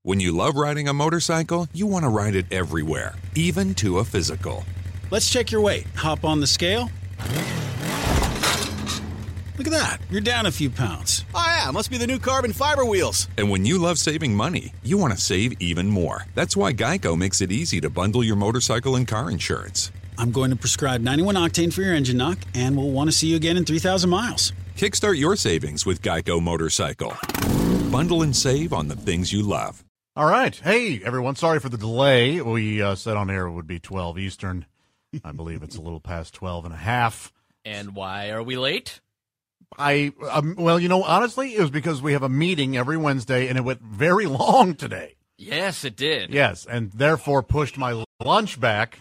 When you love riding a motorcycle, you want to ride it everywhere, even to a physical. Let's check your weight. Hop on the scale. Look at that. You're down a few pounds. Oh, yeah. Must be the new carbon fiber wheels. And when you love saving money, you want to save even more. That's why Geico makes it easy to bundle your motorcycle and car insurance. I'm going to prescribe 91 octane for your engine knock, and we'll want to see you again in 3,000 miles. Kickstart your savings with Geico Motorcycle. Bundle and save on the things you love. All right. Hey, everyone. Sorry for the delay. We said on air it would be 12 Eastern. I believe it's a little past 12 and a half. And why are we late? Well, honestly, it was because we have a meeting every Wednesday, and it went very long today. Yes, it did. Yes, and therefore pushed my lunch back.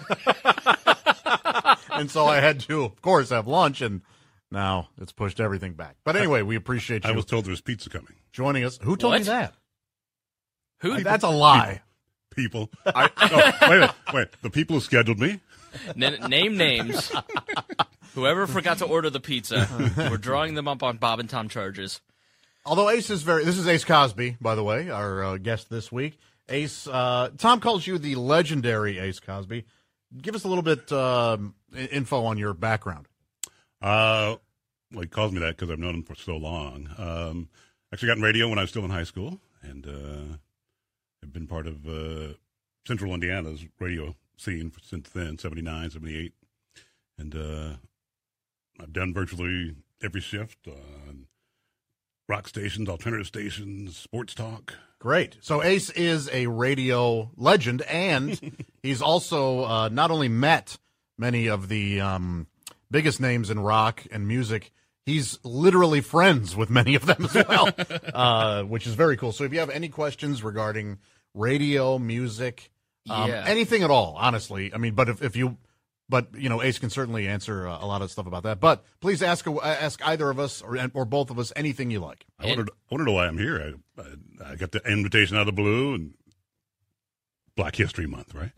And so I had to, of course, have lunch, and now it's pushed everything back. But anyway, we appreciate you. I was told there was pizza coming. Joining us. Who told me that? Who? That's a lie. People. Wait a minute. The people who scheduled me. Name names. Whoever forgot to order the pizza, we're drawing them up on Bob and Tom charges. Although Ace is this is Ace Cosby, by the way, our guest this week. Ace, Tom calls you the legendary Ace Cosby. Give us a little bit info on your background. Well, he calls me that because I've known him for so long. Actually got in radio when I was still in high school, and I've been part of Central Indiana's radio scene since then, 79, 78. And I've done virtually every shift on rock stations, alternative stations, sports talk. Great. So Ace is a radio legend, and he's also not only met many of the biggest names in rock and music, he's literally friends with many of them as well, which is very cool. So if you have any questions regarding radio, music, anything at all, honestly, I mean, but if you... But, Ace can certainly answer a lot of stuff about that. But please ask either of us or both of us anything you like. I want to know why I'm here. I got the invitation out of the blue, and Black History Month, right?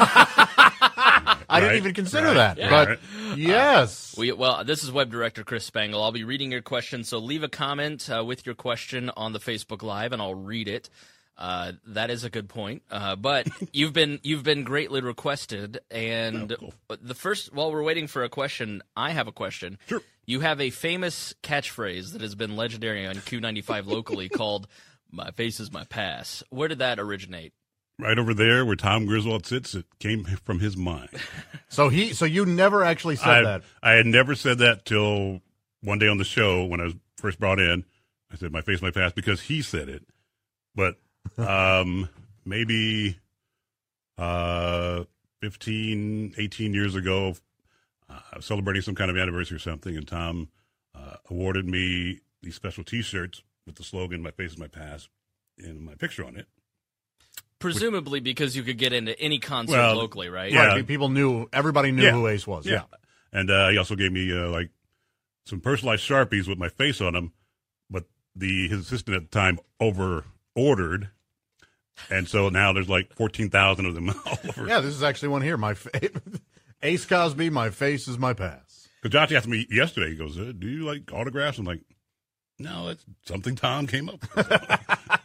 I didn't even consider that. Yeah. But, yes. This is Web Director Chris Spangle. I'll be reading your question, so leave a comment with your question on the Facebook Live, and I'll read it. That is a good point. But you've been greatly requested, and while we're waiting for a question, I have a question. Sure. You have a famous catchphrase that has been legendary on Q95 locally called "My face is my pass." Where did that originate? Right over there where Tom Griswold sits, it came from his mind. So you never actually said that. I had never said that till one day on the show when I was first brought in. I said, "My face, my pass," because he said it. But maybe 15, 18 years ago, I was celebrating some kind of anniversary or something, and Tom awarded me these special T-shirts with the slogan, "My face is my pass," and my picture on it. Presumably because you could get into any concert locally, right? Yeah. Right, everybody knew who Ace was. Yeah. And he also gave me some personalized Sharpies with my face on them, but his assistant at the time ordered, and so now there's like 14,000 of them all over. Yeah, this is actually one here. Ace Cosby, my face is my pass. Because Josh asked me yesterday, he goes, "Do you like autographs?" I'm like, "No, it's something Tom came up with."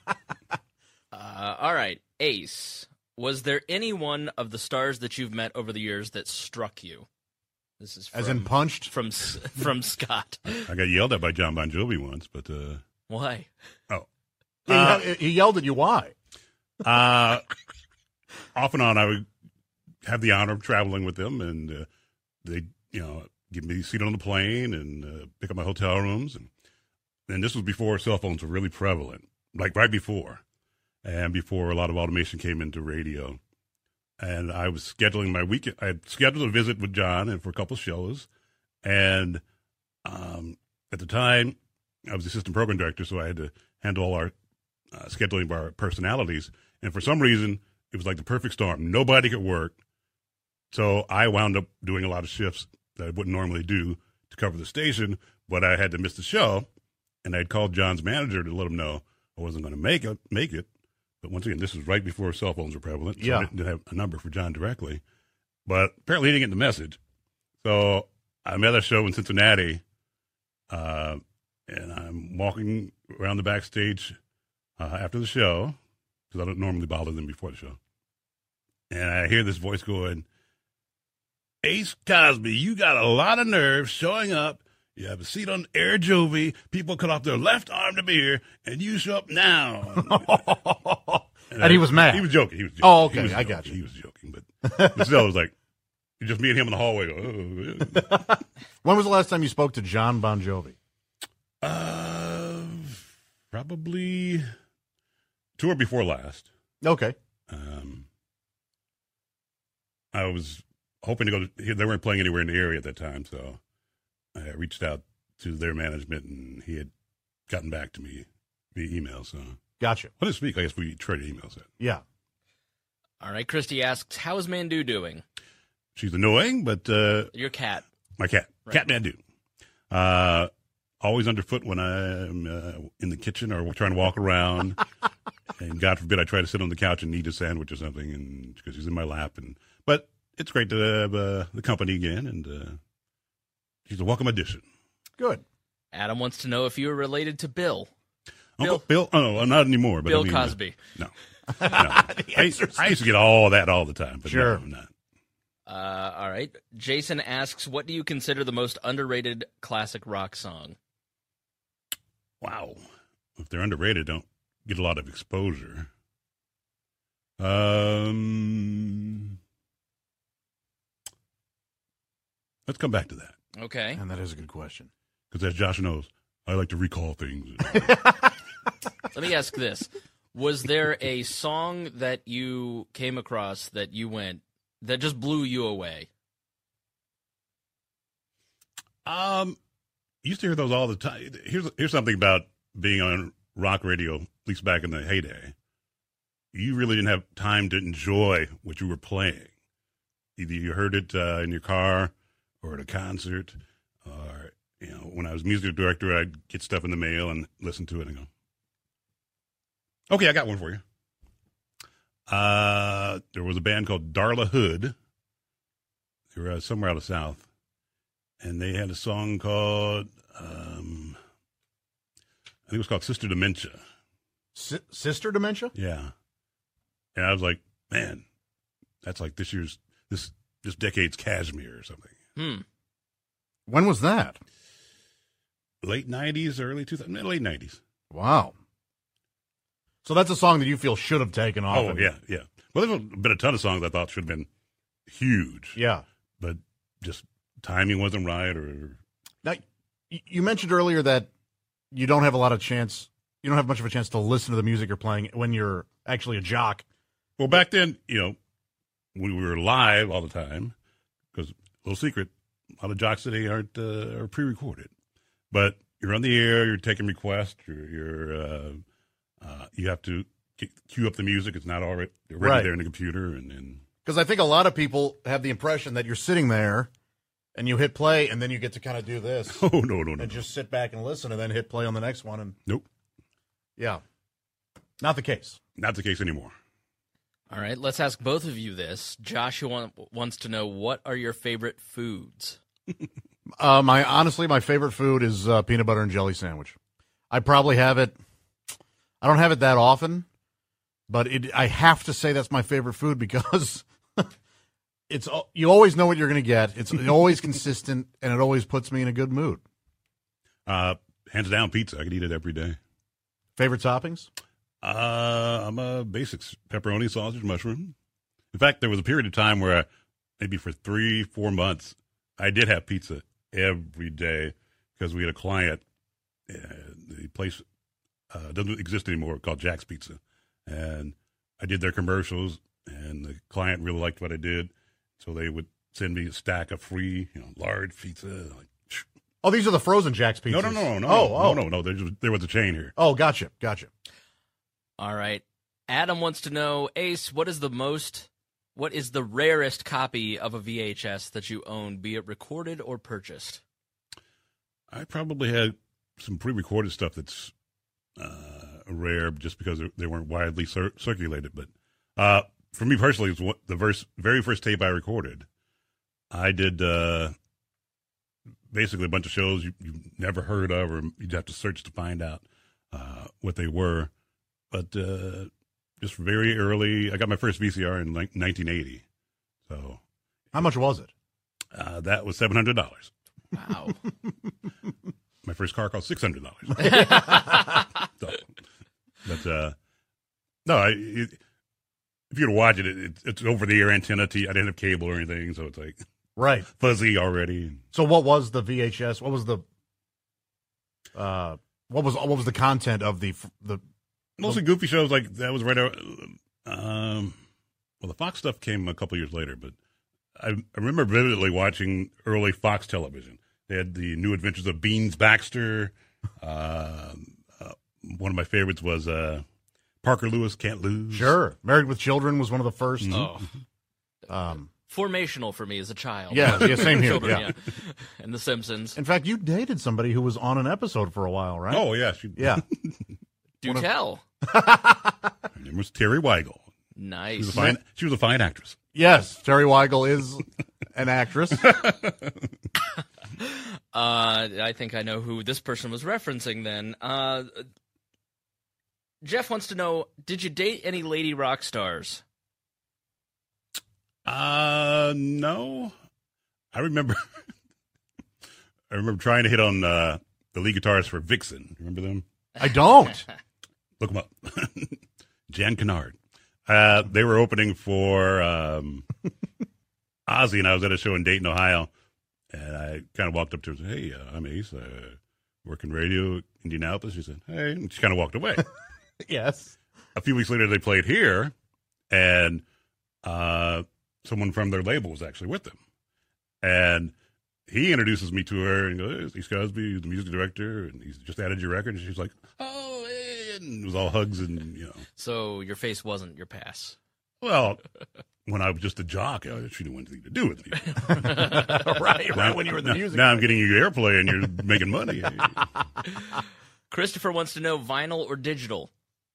All right, Ace, was there any one of the stars that you've met over the years that struck you? This is as in punched from Scott. I got yelled at by John Bon Jovi once, but why? Oh. He yelled at you. Why? Off and on, I would have the honor of traveling with them, and they'd give me a seat on the plane and pick up my hotel rooms. And this was before cell phones were really prevalent, like right before, and before a lot of automation came into radio. And I was scheduling my weekend. I had scheduled a visit with John and for a couple shows, and at the time, I was assistant program director, so I had to handle all our scheduling of our personalities. And for some reason, it was like the perfect storm. Nobody could work. So I wound up doing a lot of shifts that I wouldn't normally do to cover the station, but I had to miss the show. And I'd called John's manager to let him know I wasn't going to make it. But once again, this was right before cell phones were prevalent, so I didn't have a number for John directly. But apparently he didn't get the message. So I'm at a show in Cincinnati, and I'm walking around the backstage after the show because I don't normally bother them before the show. And I hear this voice going, Ace Cosby, you got a lot of nerve showing up. You have a seat on Air Jovie. People cut off their left arm to be here, and you show up now. And he was mad. He was joking. Oh, okay. I got you. He was joking. But still, it was like, just me and him in the hallway. When was the last time you spoke to John Bon Jovi? Probably tour before last. Okay. I was hoping to go to, they weren't playing anywhere in the area at that time, so I reached out to their management, and he had gotten back to me via email. So gotcha. Well, this week, I guess we traded emails. Yeah. All right. Christy asks, how is Mandu doing? She's annoying, but Your cat. my cat, Right. Cat Mandu, always underfoot when I'm in the kitchen or trying to walk around. And God forbid I try to sit on the couch and eat a sandwich or something, and because she's in my lap. But it's great to have the company again, and she's a welcome addition. Good. Adam wants to know if you are related to Bill. Uncle Bill? Oh, not anymore. But Bill I mean, Cosby. No. I used to get all that all the time, but Sure. no, I'm not. All right. Jason asks, what do you consider the most underrated classic rock song? Wow. If they're underrated, don't get a lot of exposure. Let's come back to that. Okay. And that is a good question. Because as Josh knows, I like to recall things. Let me ask this. Was there a song that you came across that you went, that just blew you away? Used to hear those all the time. Here's something about being on rock radio, at least back in the heyday. You really didn't have time to enjoy what you were playing. Either you heard it in your car or at a concert, or when I was music director, I'd get stuff in the mail and listen to it and go, okay, I got one for you. There was a band called Darla Hood. They were somewhere out of South. And they had a song called, I think it was called Sister Dementia. Sister Dementia? Yeah. And I was like, man, that's like this decade's Kashmir or something. When was that? Late 90s, late 90s. Wow. So that's a song that you feel should have taken off. Oh, yeah. Well, there's been a ton of songs I thought should have been huge. Yeah. But just timing wasn't right. Or Now, you mentioned earlier that you don't have a lot of chance, you don't have much of a chance to listen to the music you're playing when you're actually a jock. Well, back then, when we were live all the time, because little secret, a lot of jocks today are pre-recorded. But you're on the air, you're taking requests, you have to cue up the music. It's not already Right. there in the computer, and Because I think a lot of people have the impression that you're sitting there and you hit play and then you get to kind of do this oh no, and just sit back and listen and then hit play on the next one. And nope, yeah, not the case. not the case anymore. All right, let's ask both of you this. Joshua wants to know, what are your favorite foods? My favorite food is peanut butter and jelly sandwich. I probably have it. I don't have it that often, but I have to say that's my favorite food because you always know what you're going to get. It's always consistent, and it always puts me in a good mood. Hands down, pizza. I could eat it every day. Favorite toppings? I'm a basics: pepperoni, sausage, mushroom. In fact, there was a period of time where maybe for 3-4 months, I did have pizza every day because we had a client. The place doesn't exist anymore, called Jack's Pizza, and I did their commercials, and the client really liked what I did, so they would send me a stack of free, large pizza. Like, Oh, these are the frozen Jack's pizzas. No. There was a chain here. Oh, gotcha. All right. Adam wants to know, Ace, what is the rarest copy of a VHS that you own, be it recorded or purchased? I probably had some pre-recorded stuff that's rare just because they weren't widely circulated. But for me personally, it's the very first tape I recorded. I did basically a bunch of shows you've never heard of, or you'd have to search to find out what they were. But just very early. I got my first VCR in 1980. So How much was it? that was $700. Wow. My first car cost $600. So, but no, if you were to watch it, it's over the air antenna. I didn't have cable or anything, so it's like Right. fuzzy already. So what was the VHS? What was the content of the Mostly goofy shows like that was right out. Well, the Fox stuff came a couple years later, but I remember vividly watching early Fox television. They had the New Adventures of Beans Baxter. One of my favorites was Parker Lewis Can't Lose. Sure. Married with Children was one of the first. Oh. Um, Formational for me as a child. Yeah, same here. Children, Yeah. And The Simpsons. In fact, you dated somebody who was on an episode for a while, right? Oh, yeah. Yeah. Do tell. Her name was Terry Weigel. Nice. She was a fine actress. Yes, Terry Weigel is an actress. I think I know who this person was referencing then. Jeff wants to know, did you date any lady rock stars? No. I remember trying to hit on the lead guitarist for Vixen. Remember them? I don't. Look them up. Jan Kennard. They were opening for Ozzy, and I was at a show in Dayton, Ohio, and I kind of walked up to her and said, "Hey, I'm Ace. Work in radio, Indianapolis." She said, "Hey," and she kind of walked away. Yes. A few weeks later, they played here, and someone from their label was actually with them. And he introduces me to her and goes, "Hey, Ace Cosby, he's the music director, and he's just added your record." And she's like, "Oh," and it was all hugs and, So your face wasn't your pass. Well, when I was just a jock, she didn't want anything to do with me. right, when you were in the music. Now I'm getting you airplay and you're making money. Christopher wants to know, vinyl or digital?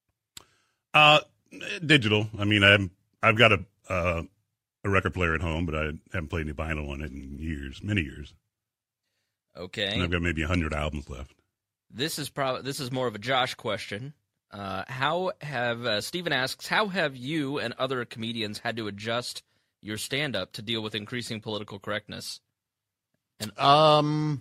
Digital. I mean, I've got a record player at home, but I haven't played any vinyl on it in years, many years. Okay. And I've got maybe 100 albums left. This is more of a Josh question. Steven asks, how have you and other comedians had to adjust your stand-up to deal with increasing political correctness? And there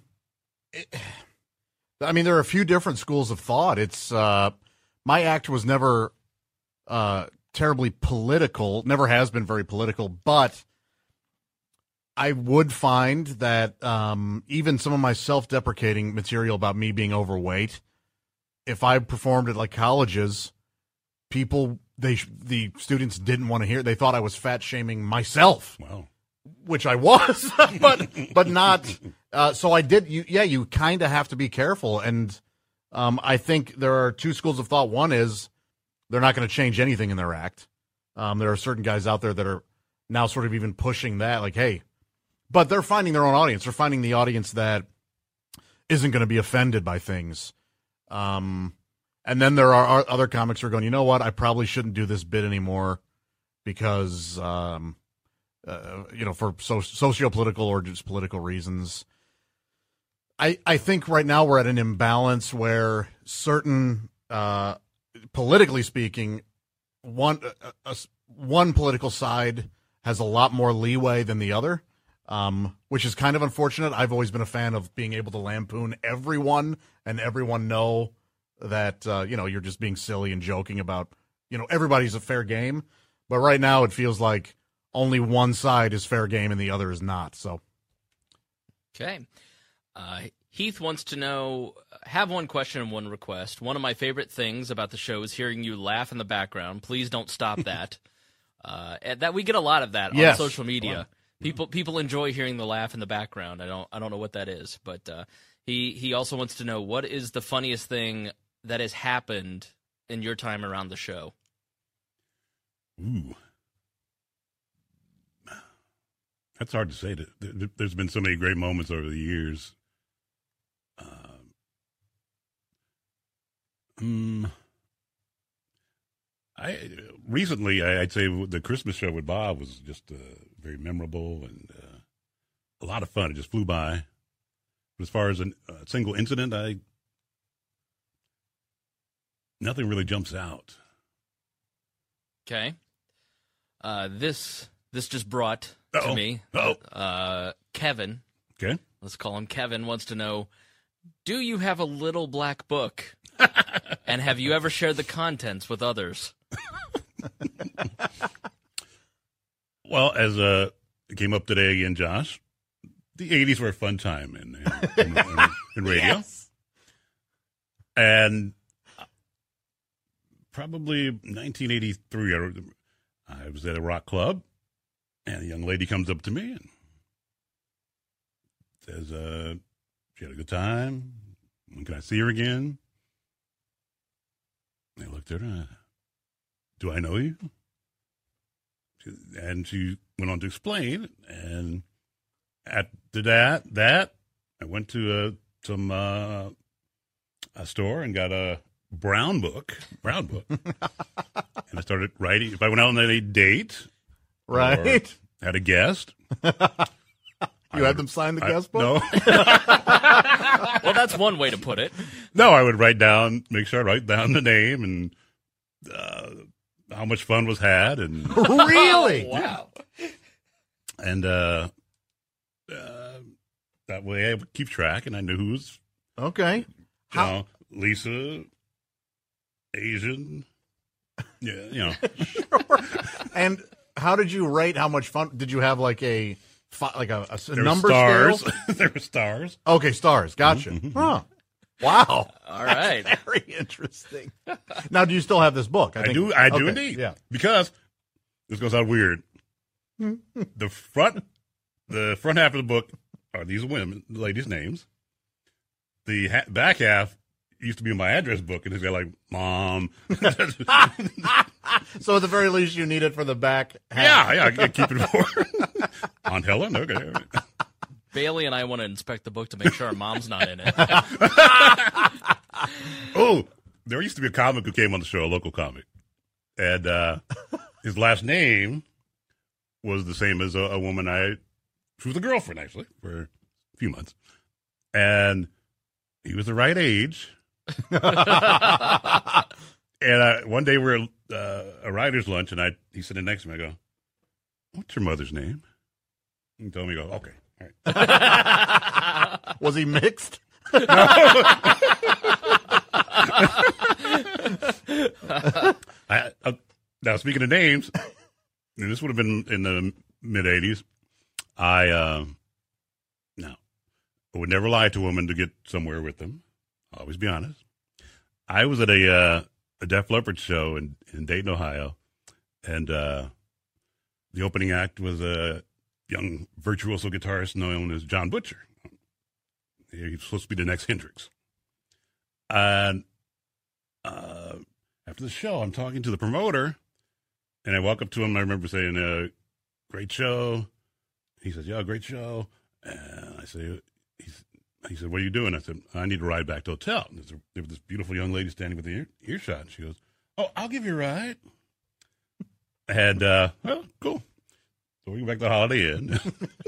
are a few different schools of thought. It's my act was never terribly political, never has been very political, but I would find that even some of my self-deprecating material about me being overweight, if I performed at like colleges, the students didn't want to hear it. They thought I was fat shaming myself. Wow. Which I was, but not. So I did. You kind of have to be careful. And I think there are two schools of thought. One is they're not going to change anything in their act. There are certain guys out there that are now sort of even pushing that, like, hey, but they're finding their own audience. They're finding the audience that isn't going to be offended by things. And then there are other comics who are going, you know what? I probably shouldn't do this bit anymore because, for socio-political or just political reasons. I think right now we're at an imbalance where certain, politically speaking, one political side has a lot more leeway than the other, which is kind of unfortunate. I've always been a fan of being able to lampoon everyone and everyone know that, you're just being silly and joking about, everybody's a fair game. But right now it feels like only one side is fair game and the other is not. So, okay. Heath wants to know, have one question and one request. One of my favorite things about the show is hearing you laugh in the background. Please don't stop that. That we get a lot of that on social media. People enjoy hearing the laugh in the background. I don't know what that is, but he also wants to know, what is the funniest thing that has happened in your time around the show? Ooh. That's hard to say. There's been so many great moments over the years. I'd say the Christmas show with Bob was just very memorable and a lot of fun. It just flew by. But as far as a single incident, nothing really jumps out. Okay. This just brought Uh-oh. to me. Kevin. Okay. Let's call him Kevin. Wants to know, do you have a little black book? And have you ever shared the contents with others? Well, as it came up today again, Josh, the 80s were a fun time in radio. Yes. And probably 1983, I was at a rock club, and a young lady comes up to me and says, she had a good time. When can I see her again? I looked at her. Do I know you? And she went on to explain. And after that I went to a store and got a brown book. And I started writing. If I went out on a date, Right. or had a guest, You had them sign the guest book? No. Well, that's one way to put it. No, I would make sure I write down the name and how much fun was had, and Really? Wow. and that way I would keep track, and I knew who was, Okay. Lisa, Asian, yeah, And how did you rate how much fun? Did you have like a There number were stars. scale? There were stars. Okay, stars. Gotcha. Huh. Wow. All right. That's very interesting. Now, do you still have this book? I do Okay, indeed. Yeah. Because this goes out weird. the front half of the book are these ladies' names. The back half used to be my address book, and it's got like Mom. So at the very least, you need it for the back half. Yeah, I can keep it for Aunt Helen. Okay. All right. Bailey and I want to inspect the book to make sure our mom's not in it. Oh, there used to be a comic who came on the show, a local comic, and his last name was the same as a woman she was a girlfriend actually for a few months, and he was the right age. And one day we were a writer's lunch, and he's sitting next to me. I go, "What's your mother's name?" He told me, "Go, okay, all right." Was he mixed? Now, speaking of names, and this would have been in the mid '80s. I would never lie to a woman to get somewhere with them. I'll always be honest. I was at a Def Leppard show in Dayton, Ohio, and the opening act was a young virtuoso guitarist known as John Butcher. He was supposed to be the next Hendrix. And after the show, I'm talking to the promoter, and I walk up to him, and I remember saying, great show. He says, yeah, great show. And I say, he said, what are you doing? I said, I need to ride back to the hotel. And there was this beautiful young lady standing with the earshot, and she goes, oh, I'll give you a ride. And, well, cool. So we go back to the Holiday Inn.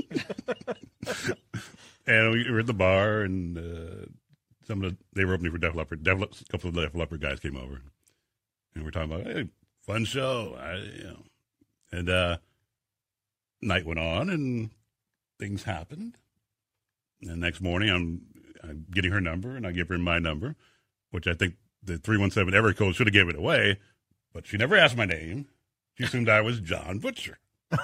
And we were at the bar, and they were opening for Def Leppard. A couple of Def Leppard guys came over, and we're talking about, hey, fun show. And night went on, and things happened. And the next morning, I'm getting her number, and I give her my number, which I think the 317 area code should have given it away, but she never asked my name. She assumed I was John Butcher.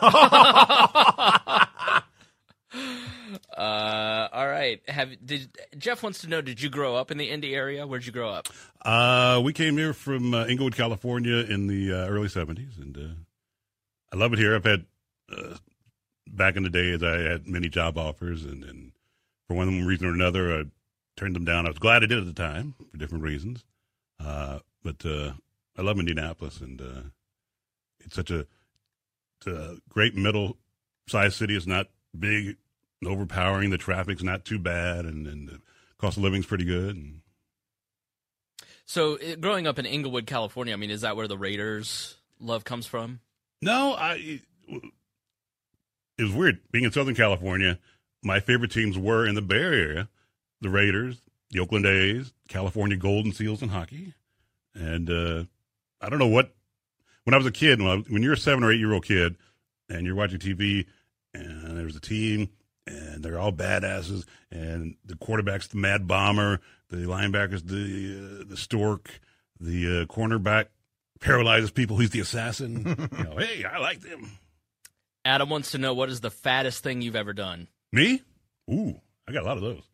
All right. Jeff wants to know, did you grow up in the Indy area? Where'd you grow up? We came here from Inglewood, California in the early 70s, and I love it here. I've had, back in the days, I had many job offers, and for one reason or another, I turned them down. I was glad I did at the time for different reasons. But I love Indianapolis, and it's such a great middle-sized city. It's not big and overpowering. The traffic's not too bad, and the cost of living's pretty good. And so growing up in Inglewood, California, I mean, is that where the Raiders love comes from? No, it was weird. Being in Southern California, my favorite teams were in the Bay Area, the Raiders, the Oakland A's, California Golden Seals in hockey. And I don't know what when I was a kid, when you're a 7 or 8 year old kid and you're watching TV and there's a team and they're all badasses and the quarterback's the mad bomber, the linebacker's the stork, the cornerback paralyzes people, he's the assassin. Hey, I like them. Adam wants to know, what is the fattest thing you've ever done? Me? Ooh, I got a lot of those.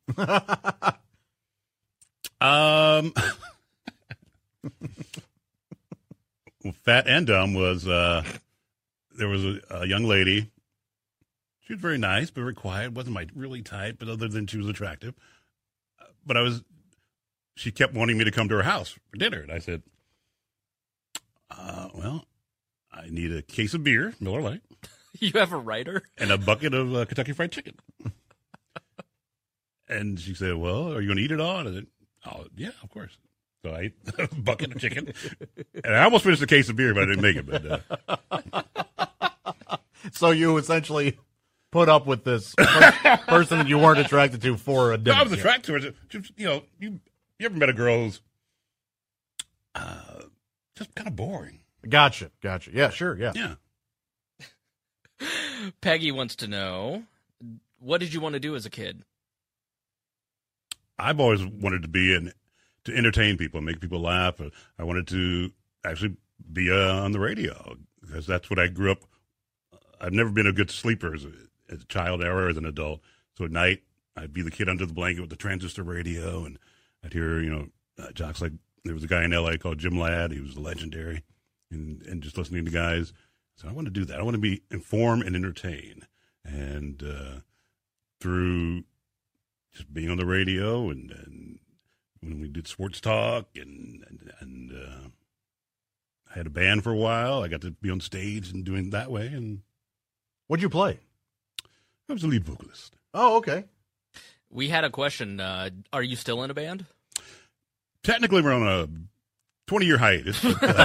Well, fat and dumb was there was a young lady. She was very nice, but very quiet. Wasn't my really type, but other than she was attractive. But she kept wanting me to come to her house for dinner, and I said, well, I need a case of beer, Miller Lite. You have a writer? And a bucket of Kentucky Fried Chicken. And she said, well, are you going to eat it all? And I said, oh, yeah, of course. So I ate a bucket of chicken. And I almost finished a case of beer, but I didn't make it. But So you essentially put up with this person that you weren't attracted to for a dinner. No, I was attracted to her. You ever met a girl who's just kind of boring? Gotcha. Yeah, sure, yeah. Yeah. Peggy wants to know, what did you want to do as a kid? I've always wanted to entertain people and make people laugh. I wanted to actually be on the radio because that's what I grew up. I've never been a good sleeper as a child or as an adult. So at night, I'd be the kid under the blanket with the transistor radio, and I'd hear, jocks like there was a guy in L.A. called Jim Ladd. He was legendary, and just listening to guys. So I want to do that. I want to inform and entertain. And through just being on the radio and when we did sports talk and I had a band for a while. I got to be on stage and doing it that way. And what'd you play? I was a lead vocalist. Oh, okay. We had a question. Are you still in a band? Technically, we're on a 20-year hiatus.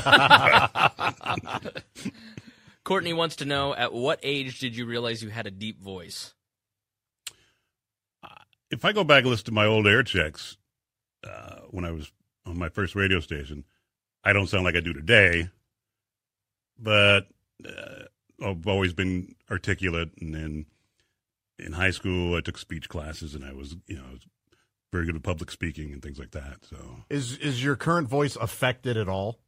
Courtney wants to know, at what age did you realize you had a deep voice? If I go back and listen to my old air checks when I was on my first radio station, I don't sound like I do today, but I've always been articulate. And then in high school, I took speech classes, and I was very good at public speaking and things like that. So, is your current voice affected at all?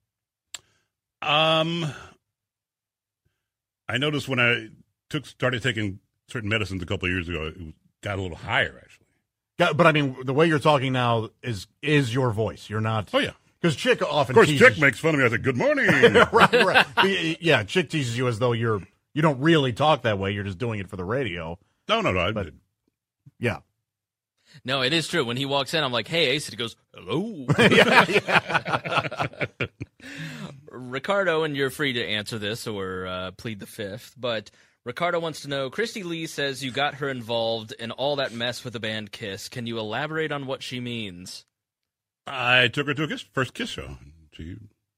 I noticed when I started taking certain medicines a couple of years ago, it got a little higher, actually. But I mean, the way you're talking now is your voice. You're not. Oh yeah. Because Chick often. Of course, teases Chick makes fun of me. I said, "Good morning." right. Yeah, Chick teases you as though you don't really talk that way. You're just doing it for the radio. No. But, yeah. No, it is true. When he walks in, I'm like, "Hey, Ace." He goes, "Hello." yeah. Ricardo, and you're free to answer this or plead the fifth, but Ricardo wants to know, Christy Lee says you got her involved in all that mess with the band Kiss. Can you elaborate on what she means? I took her to a first Kiss show. She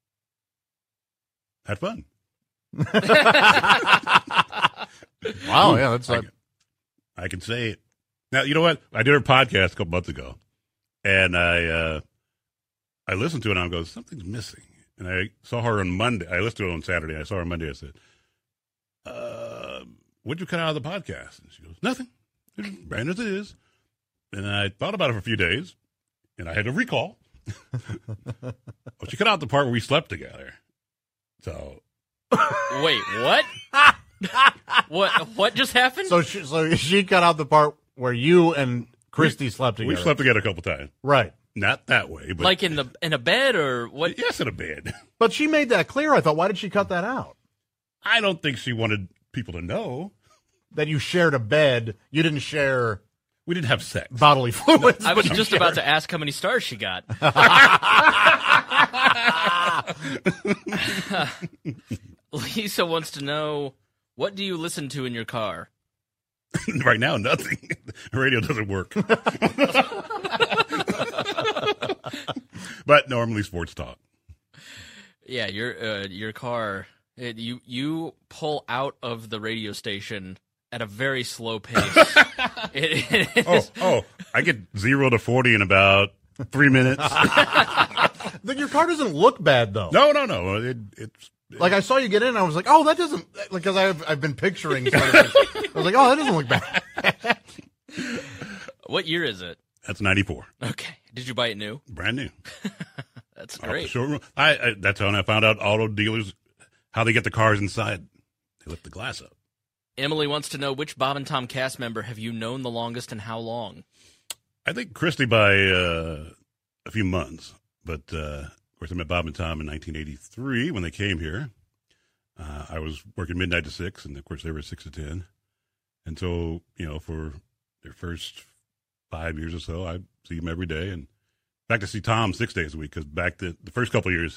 had fun. Wow, yeah, that's I can say it. Now, you know what? I did her podcast a couple months ago, and I listened to it, and I go, something's missing. And I saw her on Monday. I listened to it on Saturday. I saw her on Monday. I said, what'd you cut out of the podcast? And she goes, nothing. Brand as it is. And I thought about it for a few days, and I had to recall. Well, she cut out the part where we slept together. So. Wait, what? What just happened? So she cut out the part where you and Christy slept together. We slept together a couple times. Right. Not that way, but like in a bed or what? Yes, in a bed. But she made that clear. I thought, why did she cut that out? I don't think she wanted people to know that you shared a bed. You didn't share. We didn't have sex. Bodily fluids. I was just about to ask how many stars she got. Lisa wants to know, what do you listen to in your car? Right now, nothing. The radio doesn't work. But normally sports talk. Yeah, your car. You pull out of the radio station at a very slow pace. I get 0 to 40 in about 3 minutes. Your car doesn't look bad though. No. It's Like I saw you get in, and I was like, "Oh, that doesn't," because I've been picturing. Sort of, I was like, "Oh, that doesn't look bad." What year is it? That's 94. Okay. Did you buy it new? Brand new. That's Off the great. showroom. That's when I found out auto dealers, how they get the cars inside. They lift the glass up. Emily wants to know, which Bob and Tom cast member have you known the longest and how long? I think Christy by a few months. But, of course, I met Bob and Tom in 1983 when they came here. I was working midnight to 6, and, of course, they were 6 to 10. And so, for their first 5 years or so, I see them every day. And in fact, I see Tom 6 days a week, because back the first couple of years,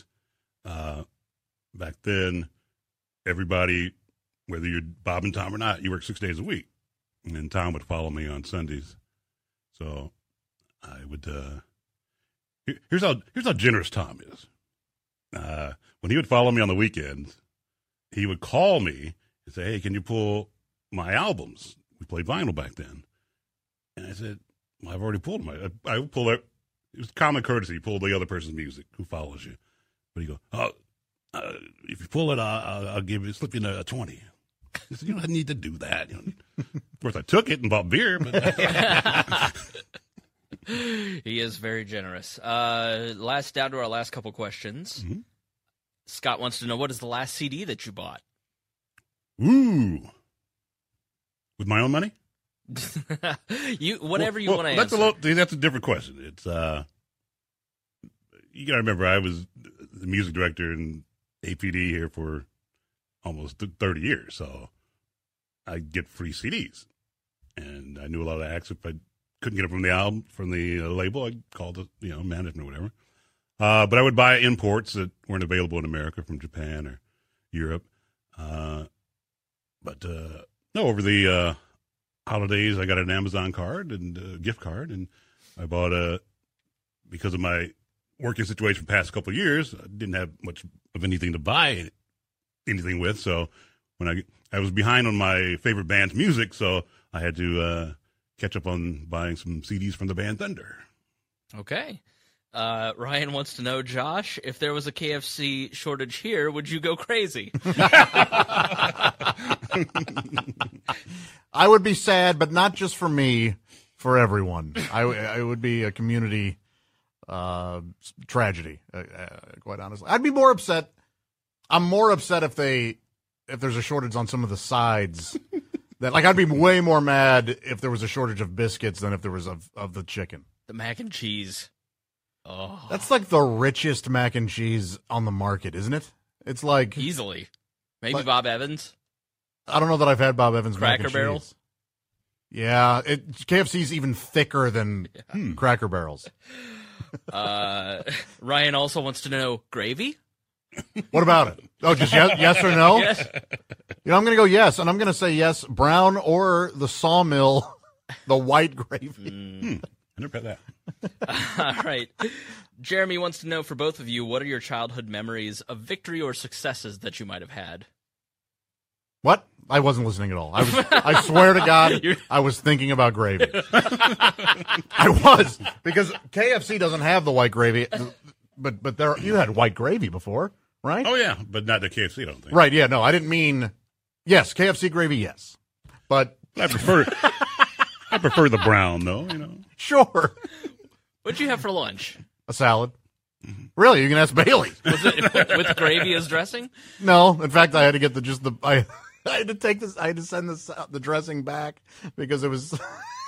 back then, everybody, whether you're Bob and Tom or not, you work 6 days a week. And then Tom would follow me on Sundays. So I would, here's how generous Tom is. When he would follow me on the weekends, he would call me and say, "Hey, can you pull my albums?" We played vinyl back then. And I said, "Well, I've already pulled them. I would pull it. It was common courtesy. You pull the other person's music who follows you." But he goes, "If you pull it, I'll slip you a 20. I said, "You don't need to do that." Of course, I took it and bought beer. But He is very generous. Down to our last couple questions. Mm-hmm. Scott wants to know, what is the last CD that you bought? Ooh. With my own money? Whatever you want to answer. That's a different question. It's you got to remember, I was the music director in APD here for almost 30 years, so I get free CDs, and I knew a lot of the acts. If I couldn't get them from the album, from the label, I called the management or whatever. But I would buy imports that weren't available in America from Japan or Europe. But over the holidays, I got an Amazon card and a gift card, and I bought because of my working situation for the past couple of years, I didn't have much of anything to buy anything with. So when I was behind on my favorite band's music, so I had to catch up on buying some CDs from the band Thunder. Okay. Ryan wants to know, Josh, if there was a KFC shortage here, would you go crazy? I would be sad, but not just for me, for everyone. I would be a community tragedy, quite honestly. I'd be more upset. I'm more upset if there's a shortage on some of the sides. I'd be way more mad if there was a shortage of biscuits than if there was of the chicken. The mac and cheese. Oh, that's like the richest mac and cheese on the market, isn't it? It's like easily. Maybe Bob Evans. I don't know that I've had Bob Evans Cracker mac and Barrel. cheese. Yeah, KFC's even thicker than Cracker Barrels. Ryan also wants to know, gravy? What about it? Oh, just yes or no? Yes. I'm going to go yes, and I'm going to say yes, brown or the Sawmill, the white gravy. I never had that. All right. Jeremy wants to know, for both of you, what are your childhood memories of victory or successes that you might have had? What? I wasn't listening at all. I swear to God, I was thinking about gravy. I was, because KFC doesn't have the white gravy, but you had white gravy before, right? Oh, yeah, but not the KFC, I don't think. Right, yeah, no, I didn't mean, yes, KFC gravy, yes. But I prefer the brown, though, Sure. What'd you have for lunch? A salad. Really? You can ask Bailey. Was it with gravy as dressing? No. In fact, I had to get I had to take this. I had to send the dressing back because it was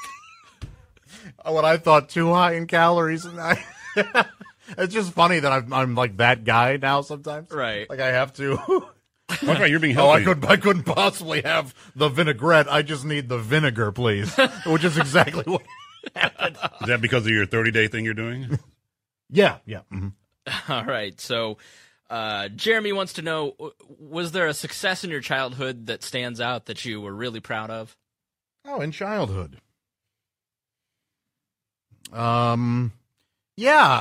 what I thought too high in calories. And it's just funny that I'm like that guy now sometimes. Right. Like I have to. That's right, you're being healthy. I couldn't possibly have the vinaigrette. I just need the vinegar, please. Which is exactly what happened. Is that because of your 30-day thing you're doing? Yeah. Mm-hmm. All right. So Jeremy wants to know, was there a success in your childhood that stands out that you were really proud of? Oh, in childhood. Yeah,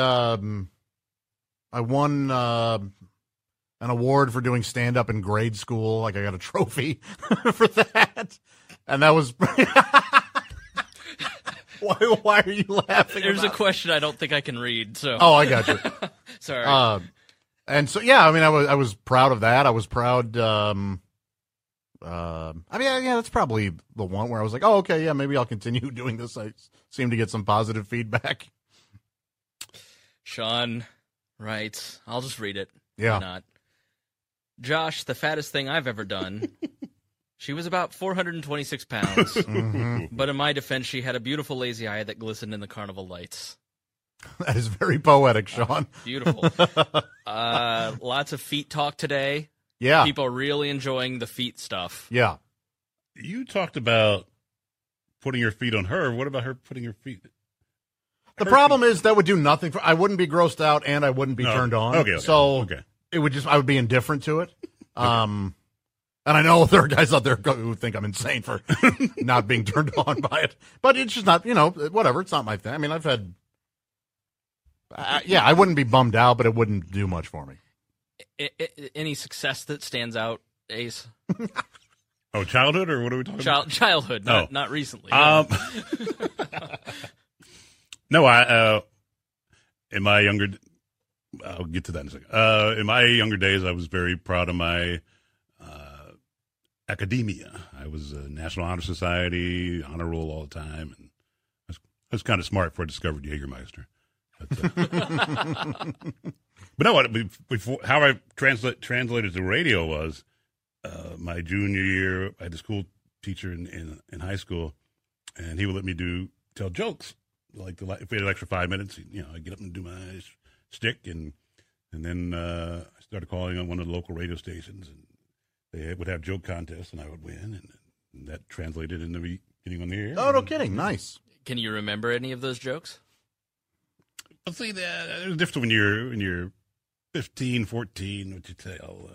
I won an award for doing stand-up in grade school. Like, I got a trophy for that. And that was... Why are you laughing? There's a question I don't think I can read. So. Oh, I got you. Sorry. And so, yeah, I mean, I was proud of that. I was proud. I mean, yeah, that's probably the one where I was like, oh, okay, yeah, maybe I'll continue doing this. I seem to get some positive feedback. Sean writes, I'll just read it. Yeah. Why not? Josh, the fattest thing I've ever done. She was about 426 pounds. Mm-hmm. But in my defense, she had a beautiful lazy eye that glistened in the carnival lights. That is very poetic, Sean. Beautiful. Lots of feet talk today. Yeah. People are really enjoying the feet stuff. Yeah. You talked about putting your feet on her. What about her putting her feet? The problem is that would do nothing for. I wouldn't be grossed out and I wouldn't be turned on. Okay. So it would just. I would be indifferent to it. And I know there are guys out there who think I'm insane for not being turned on by it. But it's just not. Whatever. It's not my thing. I mean, I've had. I wouldn't be bummed out, but it wouldn't do much for me. Any success that stands out, Ace? Oh, childhood, or what are we talking about? Childhood, not recently. No, in my younger, I'll get to that in a second. In my younger days, I was very proud of my academia. I was a National Honor Society, honor roll all the time, and I was kind of smart before I discovered Jägermeister. But no, before, how I translated to radio was my junior year. I had a school teacher in high school, and he would let me tell jokes. Like if we had an extra 5 minutes, I'd get up and do my stick, and then I started calling on one of the local radio stations, and they would have joke contests, and I would win, and that translated into me getting on the air. Oh, no kidding! Nice. Can you remember any of those jokes? I'll say that there's a difference when you're 15, 14, what you tell.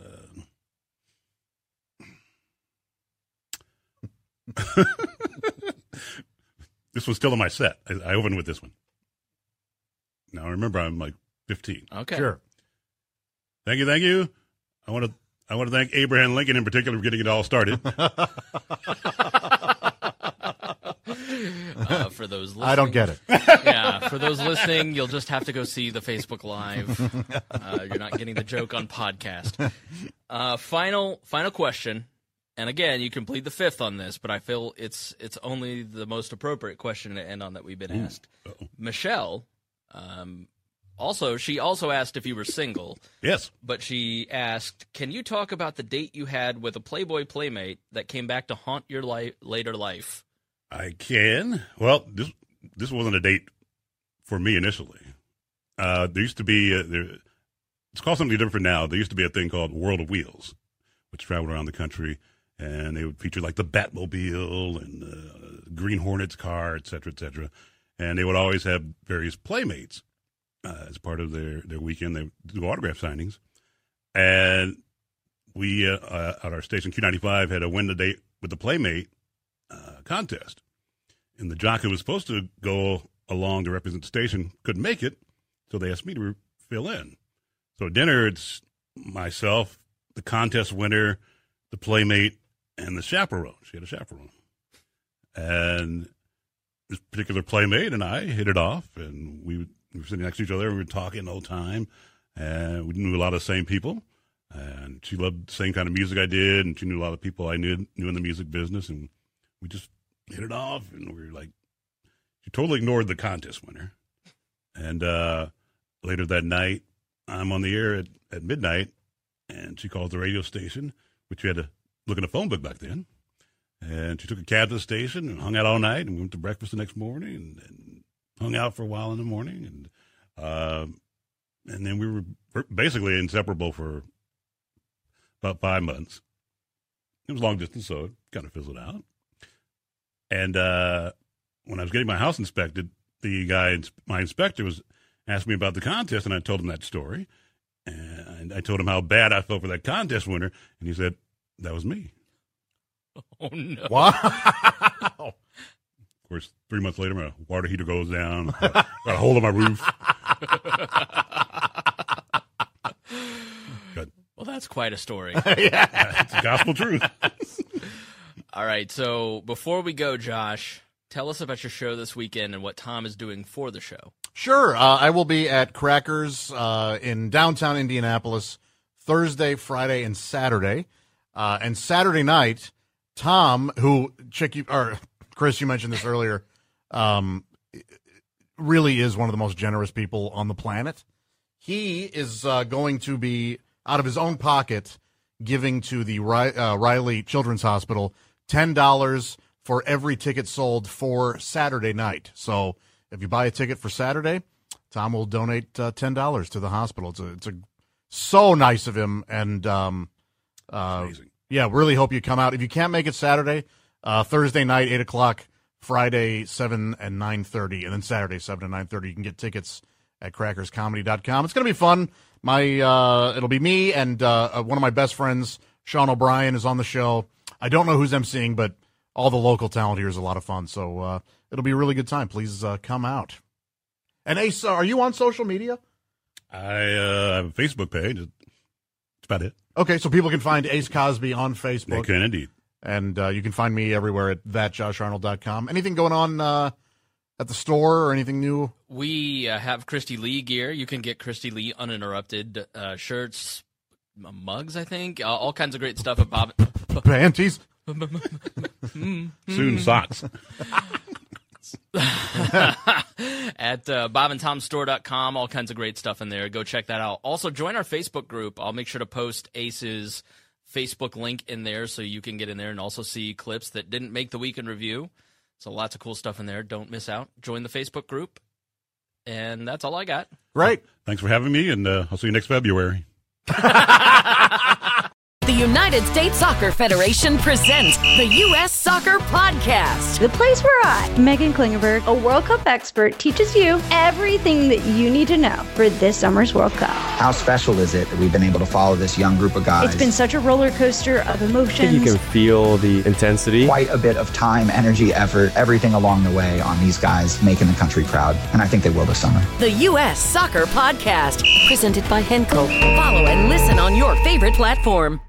This was still in my set. I opened with this one. Now remember, I'm like 15. Okay, sure. Thank you. I want to thank Abraham Lincoln in particular for getting it all started. For those listening, I don't get it. Yeah, for those listening, you'll just have to go see the Facebook Live. You're not getting the joke on podcast. Final question. And again, you can plead the fifth on this, but I feel it's only the most appropriate question to end on that we've been asked. Uh-oh. Michelle, she also asked if you were single. Yes. But she asked, can you talk about the date you had with a Playboy playmate that came back to haunt your later life? I can. Well, this wasn't a date for me initially. There used to be, it's called something different now. There used to be a thing called World of Wheels, which traveled around the country. And they would feature like the Batmobile and the Green Hornets car, et cetera, et cetera. And they would always have various playmates as part of their weekend. They would do autograph signings. And we, at our station Q95, had a win the date with the playmate contest. And the jock who was supposed to go along to represent the station couldn't make it, so they asked me to fill in. So at dinner, it's myself, the contest winner, the playmate, and the chaperone. She had a chaperone. And this particular playmate and I hit it off, and we were sitting next to each other, and we were talking the whole time, and we knew a lot of the same people, and she loved the same kind of music I did, and she knew a lot of people I knew in the music business, and we just hit it off, and we were like, she totally ignored the contest winner. And later that night, I'm on the air at midnight, and she calls the radio station, which you had to look in a phone book back then. And she took a cab to the station and hung out all night, and we went to breakfast the next morning and hung out for a while in the morning. And then we were basically inseparable for about 5 months. It was long distance, so it kind of fizzled out. And when I was getting my house inspected, the guy, my inspector, was asking me about the contest, and I told him that story. And I told him how bad I felt for that contest winner, and he said, that was me. Oh, no. Wow. Of course, 3 months later, my water heater goes down. Got a hole in my roof. Good. Well, that's quite a story. Yeah, it's the gospel truth. All right, so before we go, Josh, tell us about your show this weekend and what Tom is doing for the show. Sure. I will be at Crackers in downtown Indianapolis Thursday, Friday, and Saturday. And Saturday night, Tom, Chris, you mentioned this earlier, really is one of the most generous people on the planet. He is going to be, out of his own pocket, giving to the Riley Children's Hospital $10 for every ticket sold for Saturday night. So if you buy a ticket for Saturday, Tom will donate $10 to the hospital. It's so nice of him, and Amazing. Yeah, really hope you come out. If you can't make it Saturday, Thursday night 8:00, Friday 7 and 9:30, and then Saturday 7 and 9:30. You can get tickets at crackerscomedy.com. It's going to be fun. It'll be me and one of my best friends, Sean O'Brien, is on the show. I don't know who's emceeing, but all the local talent here is a lot of fun. So it'll be a really good time. Please come out. And Ace, are you on social media? I have a Facebook page. That's about it. Okay, so people can find Ace Cosby on Facebook. They can indeed. And you can find me everywhere at thatjosharnold.com. Anything going on at the store or anything new? We have Christy Lee gear. You can get Christy Lee uninterrupted shirts, mugs, I think. All kinds of great stuff at Bob. Panties. Soon socks. At bobandtomstore.com, all kinds of great stuff in there. Go check that out. Also, join our Facebook group. I'll make sure to post Ace's Facebook link in there so you can get in there and also see clips that didn't make the weekend review. So lots of cool stuff in there. Don't miss out. Join the Facebook group. And that's all I got. Right. Thanks for having me, and I'll see you next February. The United States Soccer Federation presents the U.S. Soccer Podcast. The place where I, Megan Klingenberg, a World Cup expert, teaches you everything that you need to know for this summer's World Cup. How special is it that we've been able to follow this young group of guys? It's been such a roller coaster of emotions. I think you can feel the intensity. Quite a bit of time, energy, effort, everything along the way on these guys making the country proud. And I think they will this summer. The U.S. Soccer Podcast, presented by Henkel. Follow and listen on your favorite platform.